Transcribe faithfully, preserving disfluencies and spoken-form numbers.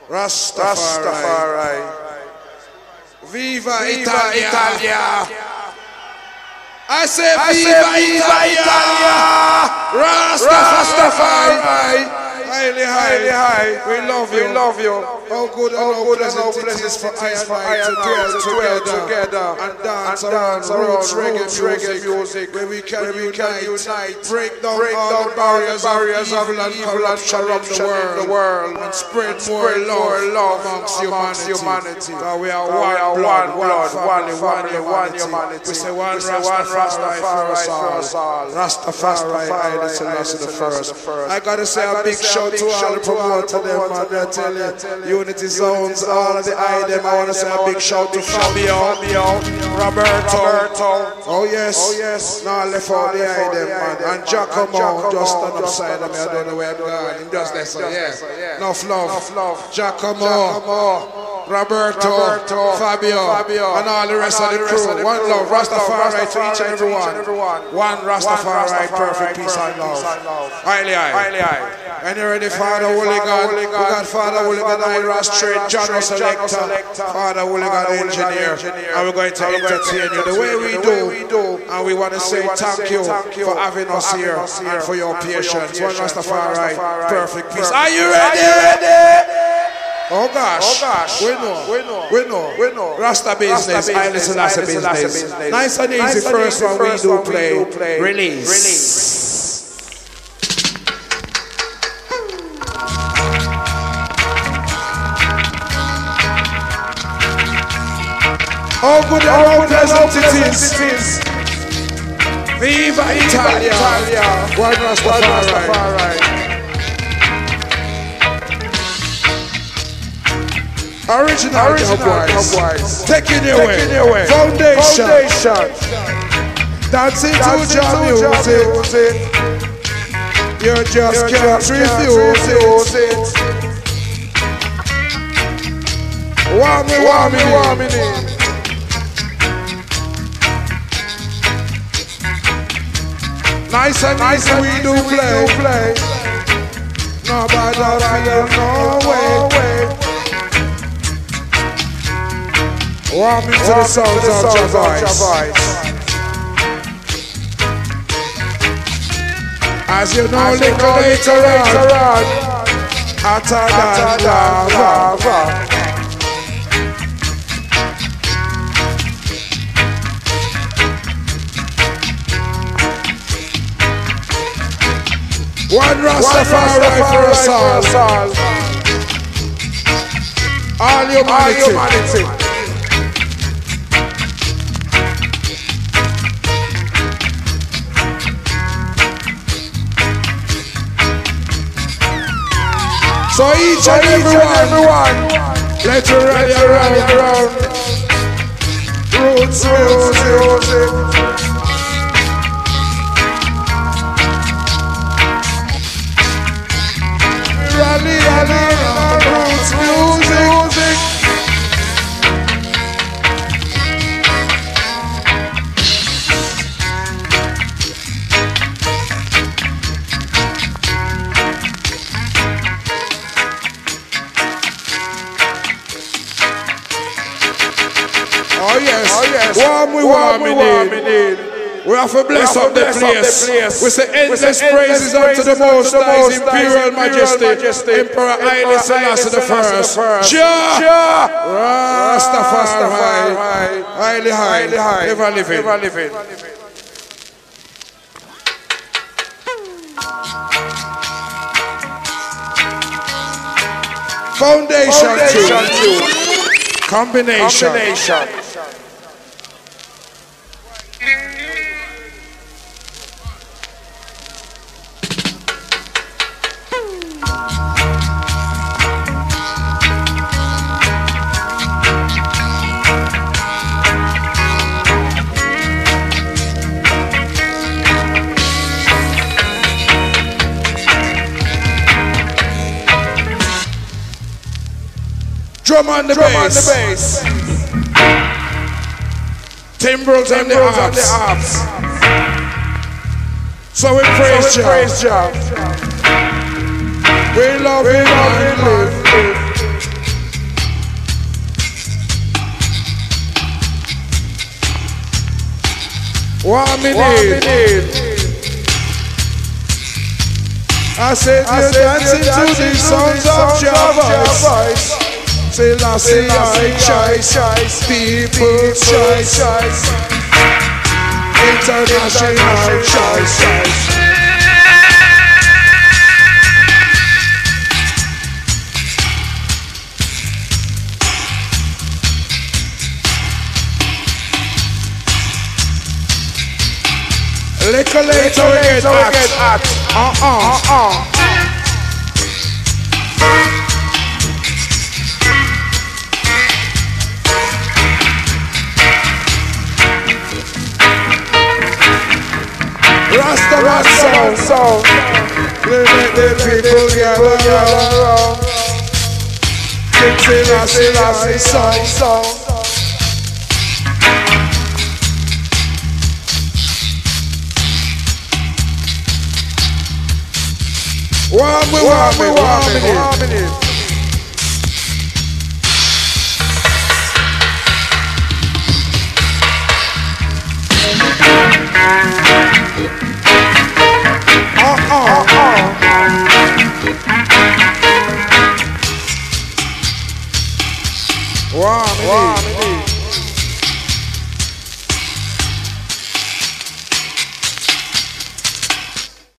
Rastafari. Viva, Viva Italia. Italia. I say I Viva, say, Viva Italia. Rastafari. Rastafari. Highly, highly, high. We love you, we love you. How good and how pleasant it is for I and I to dwell together and dance around roots reggae music where we can unite, break down all the barriers of evil and corruption in the world and spread more love amongst humanity. We are one blood, one family, one humanity. We say one Rastafari for us all. Rastafari, Haile Selassie the first. I gotta say a big shout to all the promoters, them, man. I tell you, Unity Zones, all of the I them. I want to say a big shout to Fabio, Roberto. Oh yes, oh yes. Now left out the I them, man. And Giacomo just stand upside of me. I don't know where I'm going. Him just there, so yeah. Enough love. Giacomo. Roberto, Fabio, and all the rest of the crew. One love, Rastafari to each and every one. One Rastafari, perfect peace and love. Highly high. And you ready, Father Hooligan? We got Father Hooligan, Ira Straight, John Selector, Father Hooligan, Engineer. And we're going to entertain you the way we do. And we want to say thank you for having us here and for your patience. One Rastafari, perfect peace. Are you ready? Oh gosh, oh gosh, we know, we know, we know, we know. Rasta business, Haile Selassie business. Nice and easy, nice first one we do play, we play. Release. Release. Oh good and how pleasant it is. Viva Italia, one Rastafari. Original, Original Cowboys, taking you away. Foundation, Foundation. Dancing to your music. music. You just you can't just refuse it. it. Warming, warming, warming in. Nice and nice and we do play. play. Nobody feel no way. Warming to the sounds of your voice. As you know, little later on, hotter than lava. One Rastafari for us all. All humanity. So each so and every one, everyone, let you rally around, around. Roots music. Rally around, roots music. Oh yes, oh yes. Warm we warm we warm we need. We have to bless up the place. We say endless praises unto the Most High's Imperial Majesty, Emperor Haile Selassie the First. Jah Rastafari, highly high, ever living. Ever living. Foundation, Foundation two. Combination. Combination. Drum on the Drum bass. On the bass. Timbrels on the harps. So we praise so Jah. We love we love and live. One minute. I said you're dancing to the sounds of your voice. Say I say I choice, people's choice, international choice. Little later we get hot. Uh-uh, uh-uh. Rastaman sound, sound. We make the people gather round. King Selassie, Selassie, sound, sound. One minute, one minute, one minute, one minute. Uh-uh, uh-uh. One minute, one minute.